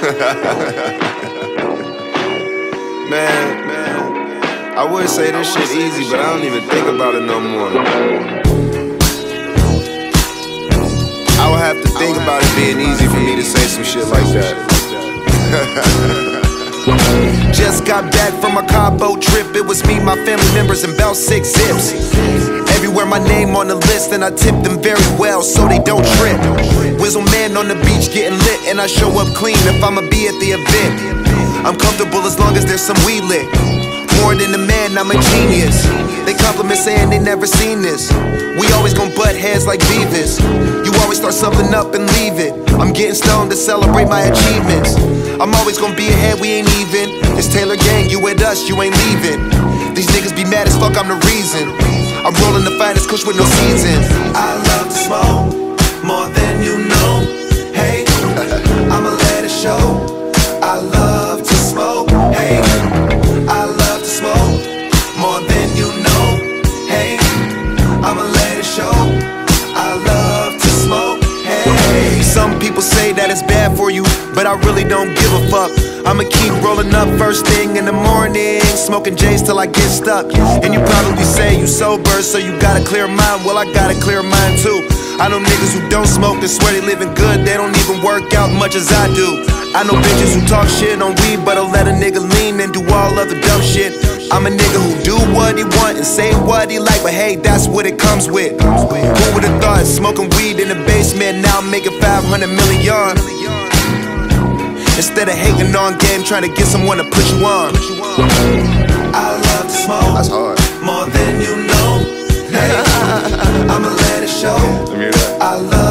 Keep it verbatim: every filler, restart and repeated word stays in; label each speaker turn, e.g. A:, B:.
A: Man, man, I would say this shit easy, but I don't even think about it no more. I would have to think about it being easy for me to say some shit like that.
B: Just got back from a Cabo trip. It was me, my family members, and about six zips. Everywhere my name on the list, and I tip them very well so they don't trip. Wizzle man on the beach getting lit, and I show up clean if I'ma be at the event. I'm comfortable as long as there's some weed lit. More than a man, I'm a genius. They compliment saying they never seen this. We always gon' butt heads like Beavis. You always start something up and leave it. I'm getting stoned to celebrate my achievements. I'm always gon' be ahead, we ain't even. It's Taylor gang, you with us, you ain't leaving. These niggas be mad as fuck, I'm the reason. I'm rolling the finest kush with no seasons.
C: I love to smoke more than you know. Hey, I'ma let it show. I love to smoke. Hey, I love to smoke more than you know. Hey, I'ma let it show. I love to smoke. Hey.
B: Some people say that it's bad for you, but I really don't give a fuck. I'ma keep rolling up first thing in the morning, smoking J's till I get stuck. And you probably say you sober, so you got a clear mind. Well, I got a clear mind too. I know niggas who don't smoke and swear they living good. They don't even work out much as I do. I know bitches who talk shit on weed, but I'll let a nigga lean and do all other dumb shit. I'm a nigga who do what he want and say what he like, but hey, that's what it comes with. Who would've thought smoking weed in the basement, now I'm making five hundred million. Instead of hating on game, trying to get someone to put you on.
C: I love to smoke.
A: That's hard.
C: More than you know. Hey, I'ma let it show.
A: Let me hear that.
C: I love